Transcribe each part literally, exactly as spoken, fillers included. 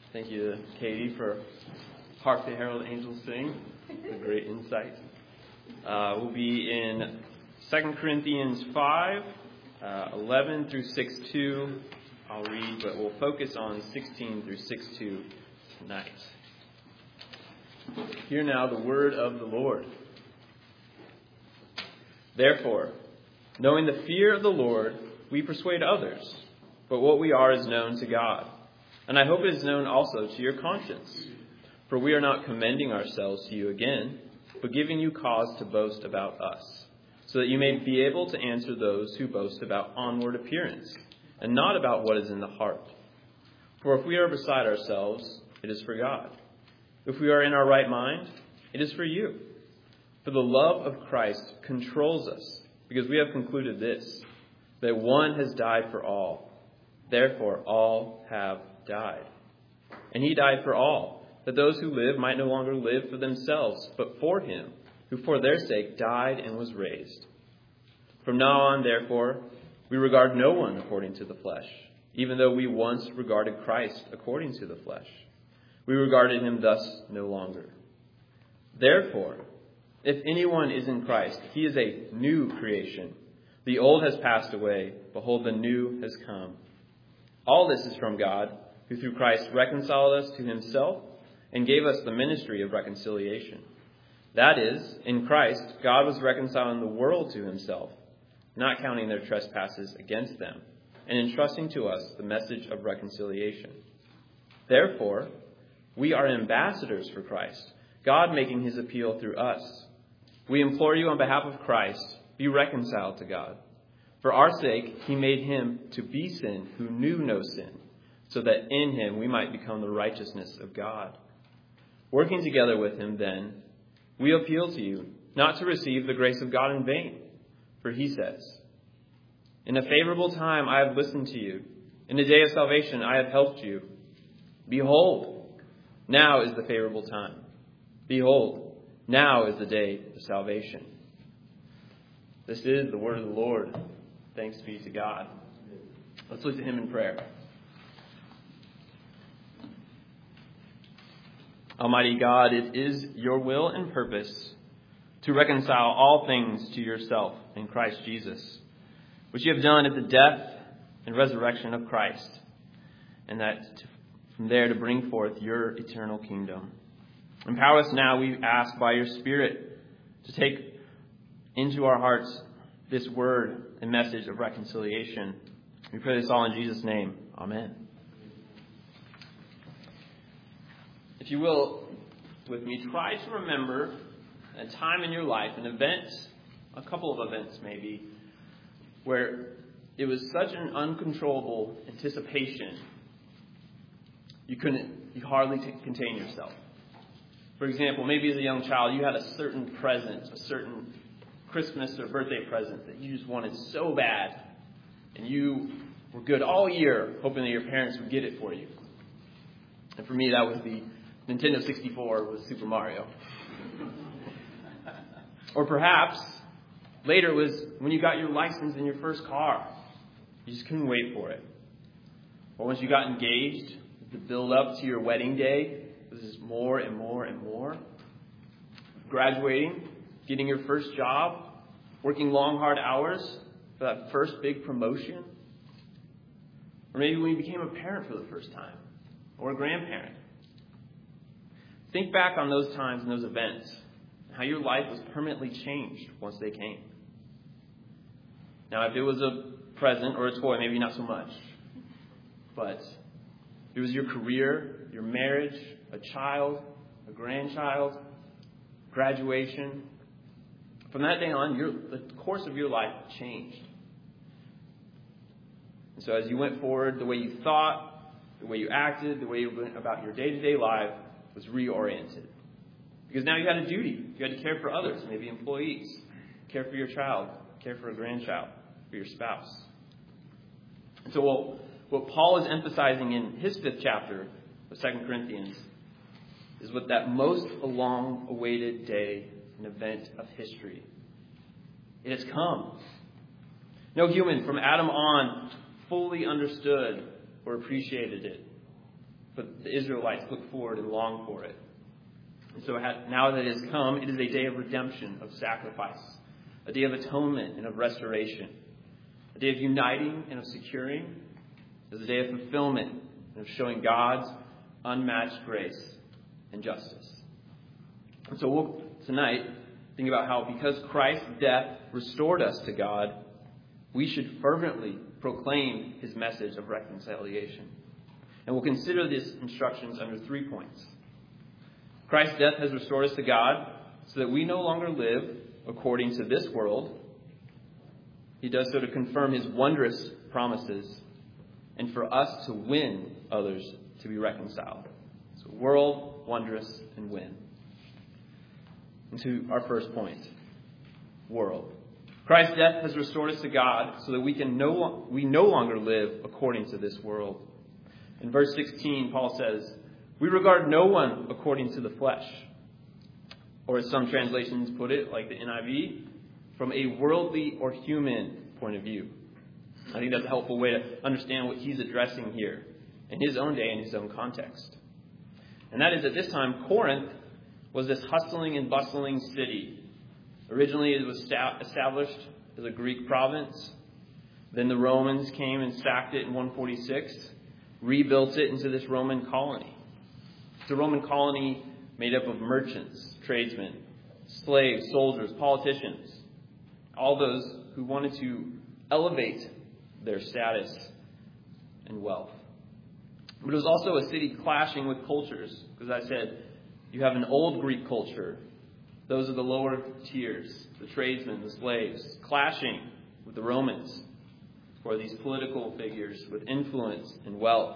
Thank you to Katie for Hark the Herald Angels Sing. A great insight. Uh, we'll be in Second Corinthians five, uh, eleven through six two. I'll read, but we'll focus on sixteen through six two tonight. Hear now the word of the Lord. Therefore, knowing the fear of the Lord, we persuade others, but what we are is known to God. And I hope it is known also to your conscience. For we are not commending ourselves to you again, but giving you cause to boast about us, so that you may be able to answer those who boast about onward appearance, and not about what is in the heart. For if we are beside ourselves, it is for God. If we are in our right mind, it is for you. For the love of Christ controls us, because we have concluded this, that one has died for all. Therefore, all have died. And he died for all, that those who live might no longer live for themselves, but for him, who for their sake died and was raised. From now on, therefore, we regard no one according to the flesh, even though we once regarded Christ according to the flesh. We regarded him thus no longer. Therefore, if anyone is in Christ, he is a new creation. The old has passed away. Behold, the new has come. All this is from God, who through Christ reconciled us to himself and gave us the ministry of reconciliation. That is, in Christ, God was reconciling the world to himself, not counting their trespasses against them, and entrusting to us the message of reconciliation. Therefore, we are ambassadors for Christ, God making his appeal through us. We implore you on behalf of Christ, be reconciled to God. For our sake, he made him to be sin who knew no sin, so that in him we might become the righteousness of God. Working together with him, then, we appeal to you not to receive the grace of God in vain. For he says, in a favorable time I have listened to you. In the day of salvation I have helped you. Behold, now is the favorable time. Behold, now is the day of salvation. This is the word of the Lord. Thanks be to God. Let's look to him in prayer. Almighty God, it is your will and purpose to reconcile all things to yourself in Christ Jesus, which you have done at the death and resurrection of Christ, and that from there to bring forth your eternal kingdom. Empower us now, we ask, by your Spirit, to take into our hearts this word and message of reconciliation. We pray this all in Jesus' name. Amen. If you will, with me, try to remember a time in your life, an event, a couple of events maybe, where it was such an uncontrollable anticipation, you couldn't, you hardly t- contain yourself. For example, maybe as a young child, you had a certain present, a certain Christmas or birthday present that you just wanted so bad, and you were good all year hoping that your parents would get it for you. And for me, that was the Nintendo sixty-four with Super Mario. Or perhaps later was when you got your license in your first car. You just couldn't wait for it. Or once you got engaged, the build up to your wedding day was just more and more and more. Graduating, getting your first job, working long, hard hours for that first big promotion. Or maybe when you became a parent for the first time, or a grandparent. Think back on those times and those events, how your life was permanently changed once they came. Now, if it was a present or a toy, maybe not so much. But if it was your career, your marriage, a child, a grandchild, graduation, from that day on, your, the course of your life changed. And so as you went forward, the way you thought, the way you acted, the way you went about your day-to-day life was reoriented. Because now you had a duty. You had to care for others, maybe employees, care for your child, care for a grandchild, for your spouse. And so what, what Paul is emphasizing in his fifth chapter of Second Corinthians is what that most long-awaited day and event of history. It has come. No human from Adam on fully understood or appreciated it. but the Israelites looked forward and longed for it. And so now that it has come, it is a day of redemption, of sacrifice, a day of atonement and of restoration, a day of uniting and of securing. It is a day of fulfillment and of showing God's unmatched grace and justice. And so we'll tonight think about how because Christ's death restored us to God, we should fervently proclaim his message of reconciliation. And we'll consider these instructions under three points. Christ's death has restored us to God so that we no longer live according to this world. He does so to confirm his wondrous promises and for us to win others to be reconciled. So world, wondrous, and win. And to our first point, world. Christ's death has restored us to God so that we can no we no longer live according to this world. In verse sixteen, Paul says, "We regard no one according to the flesh." Or as some translations put it, like the N I V, from a worldly or human point of view. I think that's a helpful way to understand what he's addressing here in his own day and his own context. And that is, at this time, Corinth was this hustling and bustling city. Originally, it was established as a Greek province. Then the Romans came and sacked it in one forty-six, rebuilt it into this Roman colony. It's a Roman colony made up of merchants, tradesmen, slaves, soldiers, politicians, all those who wanted to elevate their status and wealth. But it was also a city clashing with cultures, because I said you have an old Greek culture. Those are the lower tiers, the tradesmen, the slaves, clashing with the Romans, or these political figures with influence and wealth.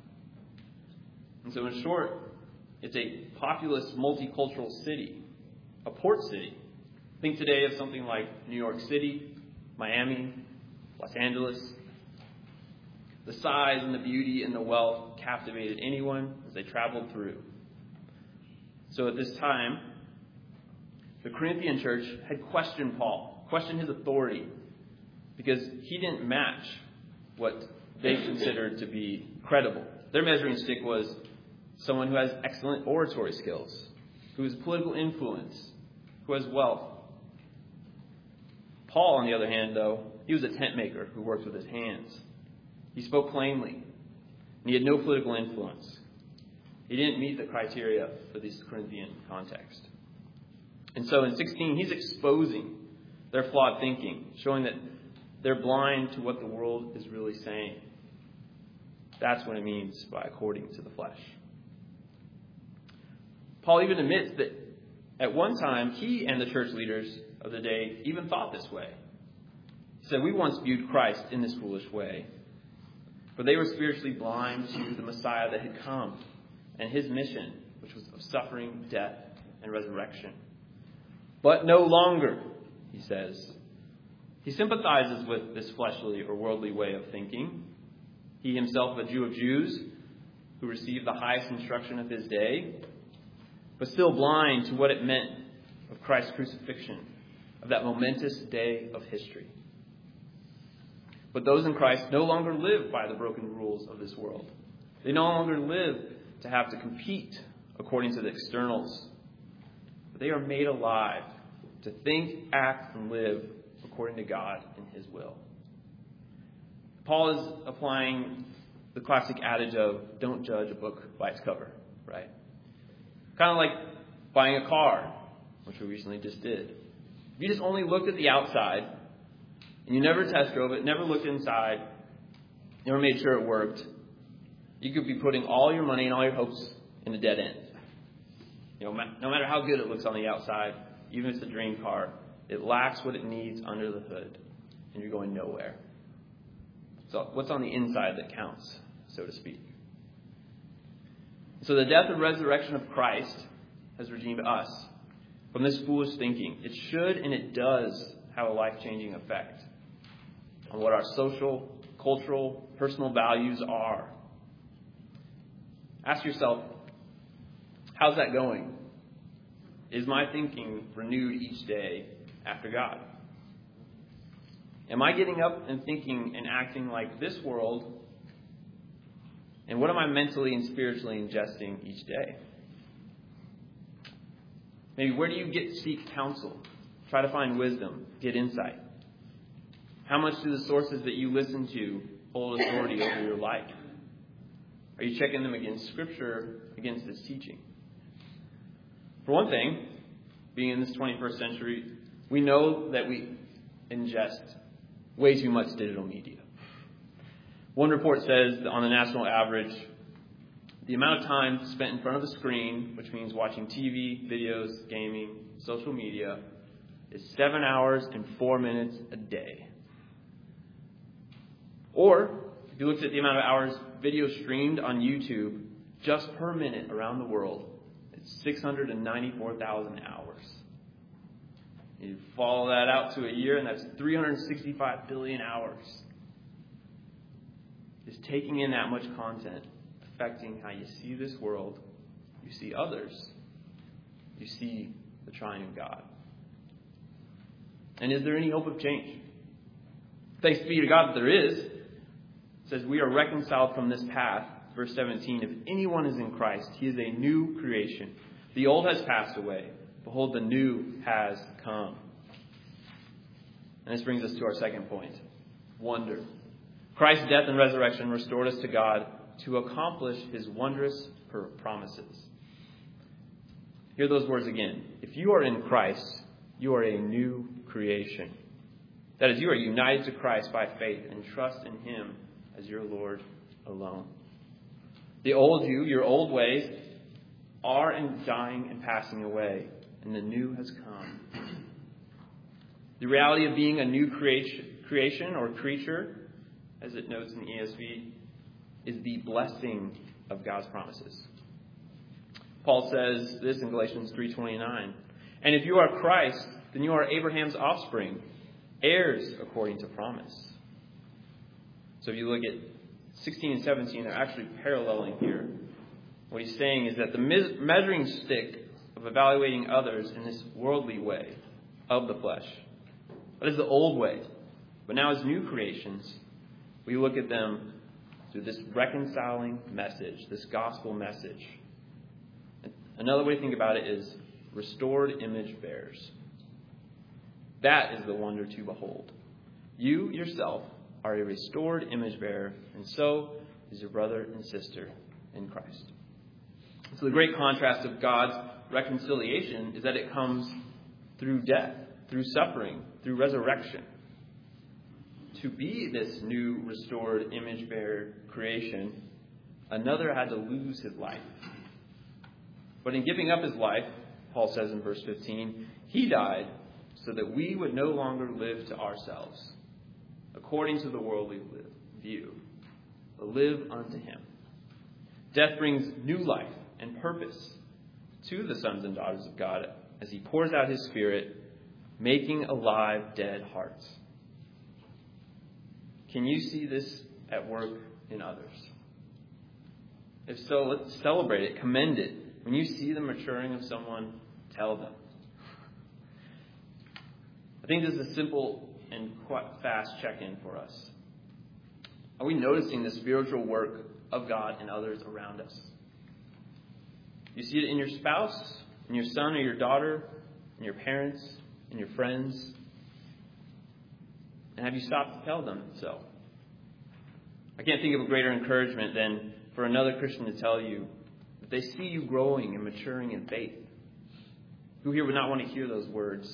And so in short, it's a populous, multicultural city, a port city. Think today of something like New York City, Miami, Los Angeles. The size and the beauty and the wealth captivated anyone as they traveled through. So at this time, the Corinthian church had questioned Paul, questioned his authority, because he didn't match what they considered to be credible. Their measuring stick was someone who has excellent oratory skills, who has political influence, who has wealth. Paul, on the other hand, though, he was a tent maker who worked with his hands. He spoke plainly, and he had no political influence. He didn't meet the criteria for this Corinthian context. And so in sixteen, he's exposing their flawed thinking, showing that they're blind to what the world is really saying. That's what it means by according to the flesh. Paul even admits that at one time, he and the church leaders of the day even thought this way. He said, "We once viewed Christ in this foolish way." For they were spiritually blind to the Messiah that had come and his mission, which was of suffering, death, and resurrection. But no longer, he says. He sympathizes with this fleshly or worldly way of thinking. He himself, a Jew of Jews, who received the highest instruction of his day, but still blind to what it meant of Christ's crucifixion, of that momentous day of history. But those in Christ no longer live by the broken rules of this world. They no longer live to have to compete according to the externals. But they are made alive to think, act, and live according to God and his will. Paul is applying the classic adage of don't judge a book by its cover, right? Kind of like buying a car, which we recently just did. If you just only looked at the outside, and you never test drove it, never looked inside, never made sure it worked, you could be putting all your money and all your hopes in a dead end. You know, no matter how good it looks on the outside, even if it's a dream car, it lacks what it needs under the hood, and you're going nowhere. So what's on the inside that counts, so to speak. So the death and resurrection of Christ has redeemed us from this foolish thinking. It should and it does have a life-changing effect on what our social, cultural, personal values are. Ask yourself, how's that going? Is my thinking renewed each day after God? Am I getting up and thinking and acting like this world And what am I mentally and spiritually ingesting each day? Maybe where do you get seek counsel? Try to find wisdom, get insight. How much do the sources that you listen to hold authority over your life? Are you checking them against Scripture, against its teaching? For one thing, being in this twenty-first century, we know that we ingest way too much digital media. One report says that on the national average, the amount of time spent in front of a screen, which means watching T V, videos, gaming, social media, is seven hours and four minutes a day. Or, if you looked at the amount of hours video streamed on YouTube just per minute around the world, it's six hundred ninety-four thousand hours. You follow that out to a year, and that's three hundred sixty-five billion hours. Just taking in that much content, affecting how you see this world, you see others, you see the triune God. And is there any hope of change? Thanks be to God that there is. It says we are reconciled from this path. Verse seventeen, if anyone is in Christ, he is a new creation. The old has passed away. Behold, the new has come. And this brings us to our second point. Wonder. Christ's death and resurrection restored us to God to accomplish his wondrous promises. Hear those words again. If you are in Christ, you are a new creation. That is, you are united to Christ by faith and trust in him as your Lord alone. The old you, your old ways, are and dying and passing away, and the new has come. The reality of being a new creation, creation or creature, as it notes in the E S V, is the blessing of God's promises. Paul says this in Galatians three twenty-nine. And if you are Christ, then you are Abraham's offspring, heirs according to promise. So if you look at sixteen and seventeen, they're actually paralleling here. What he's saying is that the measuring stick of evaluating others in this worldly way of the flesh, that is the old way. But now as new creations, we look at them through this reconciling message, this gospel message. Another way to think about it is restored image bearers. That is the wonder to behold. You yourself are a restored image bearer, and so is your brother and sister in Christ. So the great contrast of God's reconciliation is that it comes through death, through suffering, through resurrection. To be this new restored image bearer creation, another had to lose his life. But in giving up his life, Paul says in verse fifteen, he died so that we would no longer live to ourselves, according to the worldly view, but live unto him. Death brings new life and purpose to the sons and daughters of God as he pours out his Spirit, making alive dead hearts. Can you see this at work in others? If so, let's celebrate it, commend it. When you see the maturing of someone, tell them. I think this is a simple and quite fast check-in for us. Are we noticing the spiritual work of God in others around us? You see it in your spouse, in your son or your daughter, in your parents, in your friends. And have you stopped to tell them so? I can't think of a greater encouragement than for another Christian to tell you that they see you growing and maturing in faith. Who here would not want to hear those words?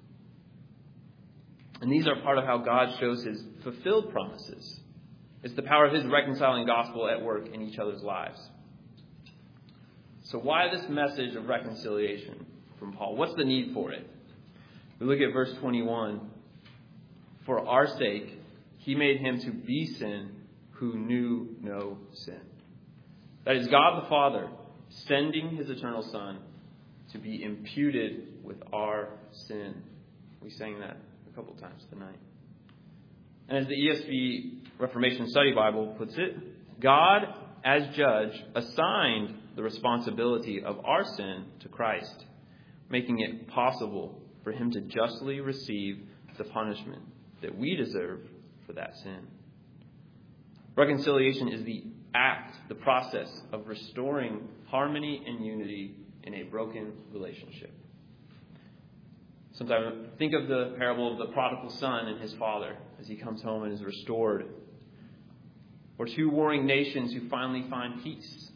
And these are part of how God shows his fulfilled promises. It's the power of his reconciling gospel at work in each other's lives. So why this message of reconciliation from Paul? What's the need for it? We look at verse twenty-one. For our sake, he made him to be sin who knew no sin. That is God the Father sending his eternal Son to be imputed with our sin. We sang that a couple times tonight. And as the E S V Reformation Study Bible puts it, God, as judge, assigned the responsibility of our sin to Christ, making it possible for him to justly receive the punishment that we deserve for that sin. Reconciliation is the act, the process of restoring harmony and unity in a broken relationship. Sometimes think of the parable of the prodigal son and his father as he comes home and is restored. Or two warring nations who finally find peace.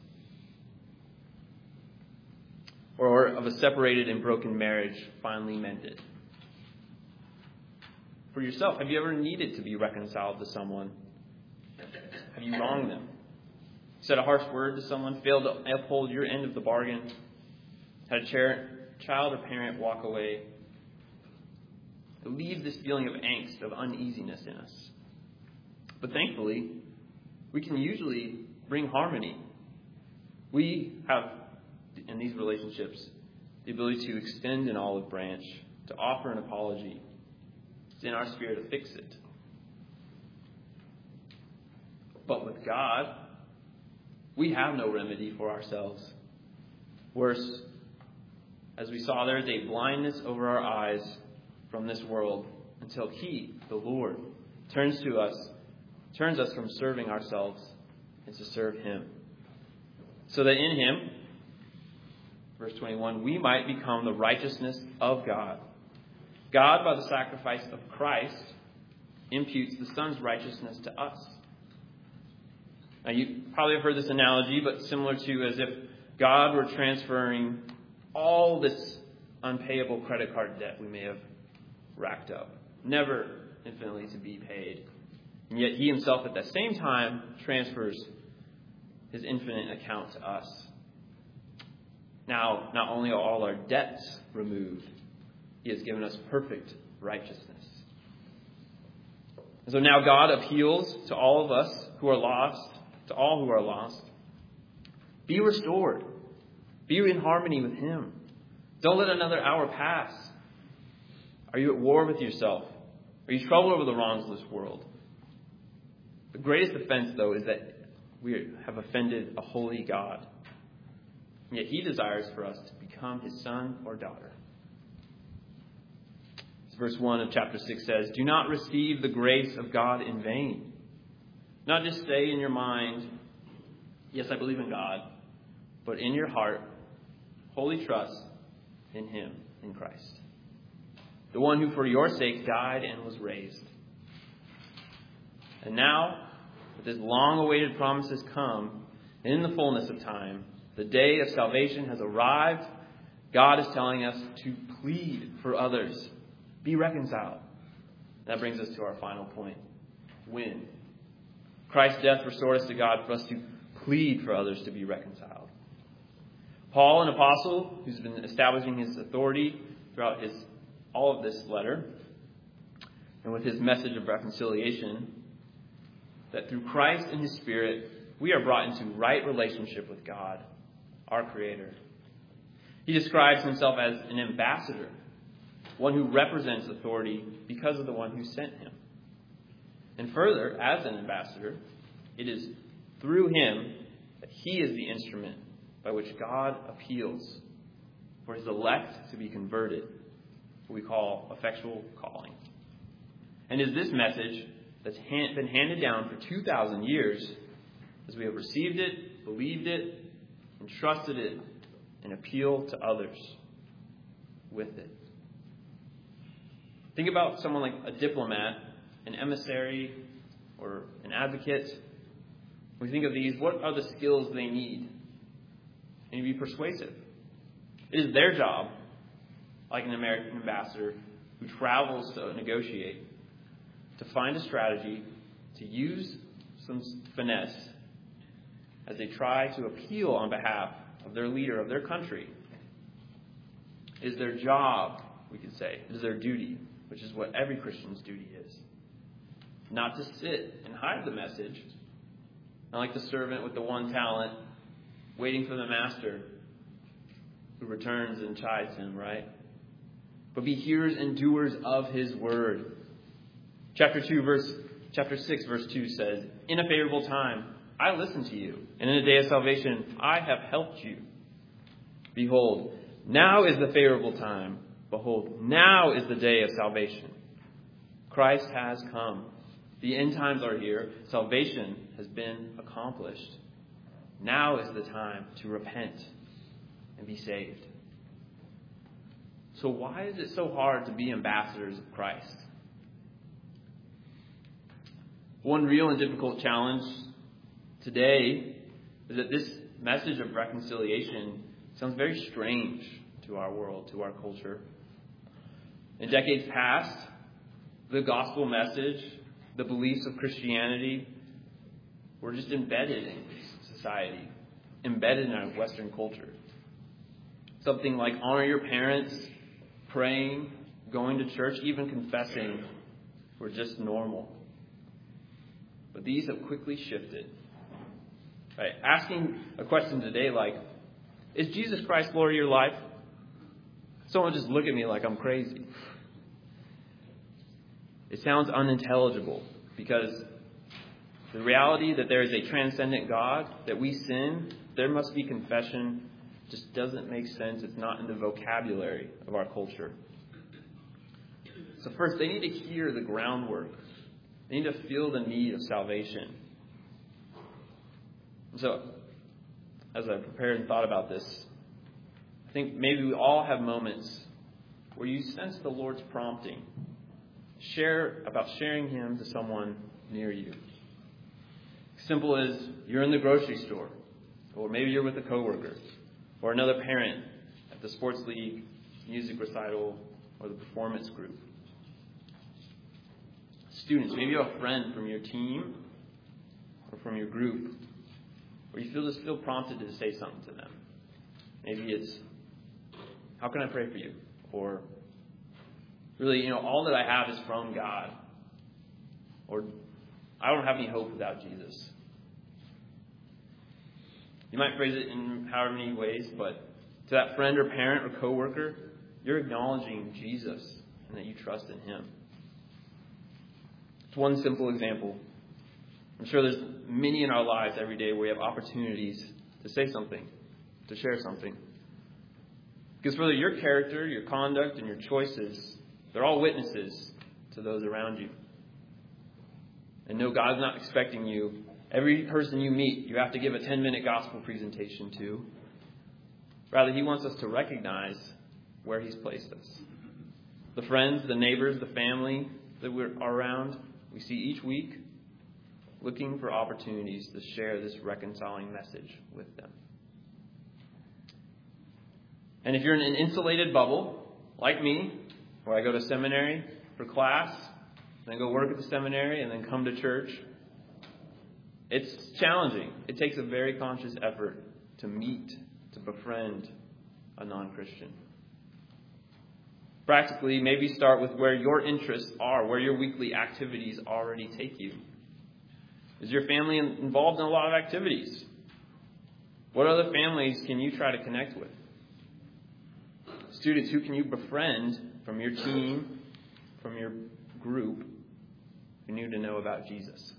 Or of a separated and broken marriage finally mended. For yourself, have you ever needed to be reconciled to someone? Have you wronged them? Said a harsh word to someone? Failed to uphold your end of the bargain? Had a child or parent walk away? It leaves this feeling of angst, of uneasiness in us. But thankfully, we can usually bring harmony. We have, in these relationships, the ability to extend an olive branch, to offer an apology. It's in our spirit to fix it. But with God, we have no remedy for ourselves. Worse, as we saw, there is a blindness over our eyes from this world until He, the Lord, turns to us, turns us from serving ourselves and to serve Him. So that in Him, verse twenty-one, we might become the righteousness of God. God, by the sacrifice of Christ, imputes the Son's righteousness to us. Now, you probably have heard this analogy, but similar to as if God were transferring all this unpayable credit card debt we may have racked up, never infinitely to be paid. And yet He Himself at the same time transfers His infinite account to us. Now, not only are all our debts removed, He has given us perfect righteousness. And so now God appeals to all of us who are lost, to all who are lost. Be restored. Be in harmony with Him. Don't let another hour pass. Are you at war with yourself? Are you troubled over the wrongs of this world? The greatest offense, though, is that we have offended a holy God. And yet He desires for us to become His son or daughter. As verse one of chapter six says, do not receive the grace of God in vain. Not just say in your mind, yes, I believe in God, but in your heart, wholly trust in Him, in Christ. The one who for your sake died and was raised. And now, with His long-awaited promises come, and in the fullness of time, the day of salvation has arrived. God is telling us to plead for others. Be reconciled. That brings us to our final point. When? Christ's death restored us to God for us to plead for others to be reconciled. Paul, an apostle who's been establishing his authority throughout his all of this letter, and with his message of reconciliation, that through Christ and His Spirit, we are brought into right relationship with God, our Creator. He describes Himself as an ambassador, one who represents authority because of the one who sent Him. And further, as an ambassador, it is through Him that He is the instrument by which God appeals for His elect to be converted, what we call effectual calling. And is this message that's been handed down for two thousand years as we have received it, believed it, entrusted it, and appeal to others with it. Think about someone like a diplomat, an emissary, or an advocate. When we think of these, what are the skills they need? They need to be persuasive. It is their job, like an American ambassador who travels to negotiate, to find a strategy, to use some finesse as they try to appeal on behalf of their leader, of their country. It is their job, we could say. It is their duty, which is what every Christian's duty is. Not to sit and hide the message, not like the servant with the one talent, waiting for the master who returns and chides him, right? But be hearers and doers of His word. Chapter two, verse chapter six, verse two says, in a favorable time I listened to you, and in a day of salvation I have helped you. Behold, now is the favorable time. Behold, now is the day of salvation. Christ has come. The end times are here. Salvation has been accomplished. Now is the time to repent and be saved. So why is it so hard to be ambassadors of Christ? One real and difficult challenge today is that this message of reconciliation sounds very strange to our world, to our culture. In decades past, the gospel message, the beliefs of Christianity were just embedded in society, embedded in our Western culture. Something like honor your parents, praying, going to church, even confessing were just normal. But these have quickly shifted. Right? Asking a question today like, is Jesus Christ Lord of your life? Someone just look at me like I'm crazy. It sounds unintelligible because the reality that there is a transcendent God, that we sin, there must be confession, just doesn't make sense. It's not in the vocabulary of our culture. So first, they need to hear the groundwork. They need to feel the need of salvation. So, as I prepared and thought about this, I think maybe we all have moments where you sense the Lord's prompting. Share about sharing Him to someone near you. Simple as you're in the grocery store, or maybe you're with a coworker, or another parent at the sports league, music recital, or the performance group. Students, maybe you have a friend from your team or from your group where you feel just feel prompted to say something to them. Maybe it's, how can I pray for you? Or really, you know, all that I have is from God. Or I don't have any hope without Jesus. You might phrase it in however many ways, but to that friend or parent or coworker, you're acknowledging Jesus and that you trust in Him. It's one simple example. I'm sure there's many in our lives every day where we have opportunities to say something, to share something. Because whether your character, your conduct, and your choices, they're all witnesses to those around you. And no, God's not expecting you. Every person you meet, you have to give a ten-minute gospel presentation to. Rather, He wants us to recognize where He's placed us. The friends, the neighbors, the family that we're around, we see each week, looking for opportunities to share this reconciling message with them. And if you're in an insulated bubble, like me, where I go to seminary for class, then go work at the seminary, and then come to church, it's challenging. It takes a very conscious effort to meet, to befriend a non-Christian. Practically, maybe start with where your interests are, where your weekly activities already take you. Is your family involved in a lot of activities? What other families can you try to connect with? Students, who can you befriend from your team, from your group, who need to know about Jesus?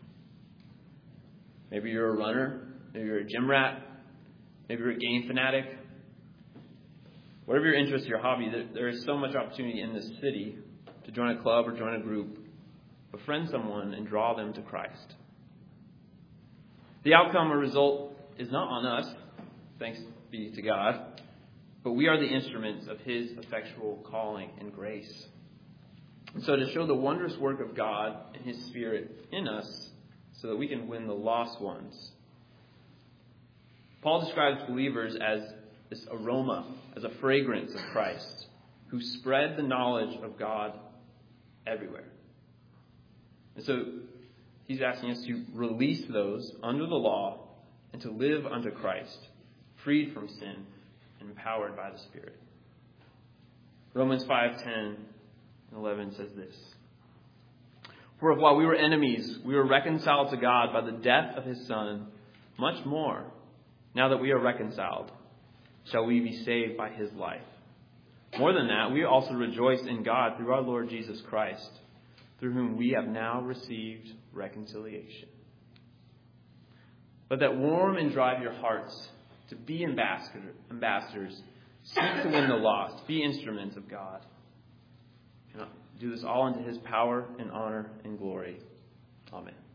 Maybe you're a runner. Maybe you're a gym rat. Maybe you're a game fanatic. Whatever your interest, your hobby, there is so much opportunity in this city to join a club or join a group, befriend someone, and draw them to Christ. The outcome or result is not on us, thanks be to God, but we are the instruments of His effectual calling and grace. And so to show the wondrous work of God and His Spirit in us so that we can win the lost ones. Paul describes believers as this aroma, as a fragrance of Christ, who spread the knowledge of God everywhere. And so he's asking us to release those under the law and to live under Christ, freed from sin and empowered by the Spirit. Romans five ten and eleven says this: For if while we were enemies, we were reconciled to God by the death of His Son, much more, now that we are reconciled, shall we be saved by His life. More than that, we also rejoice in God through our Lord Jesus Christ, through whom we have now received reconciliation. Let that warm and drive your hearts to be ambassador, ambassadors. Seek to win the lost. Be instruments of God. And do this all unto His power and honor and glory. Amen.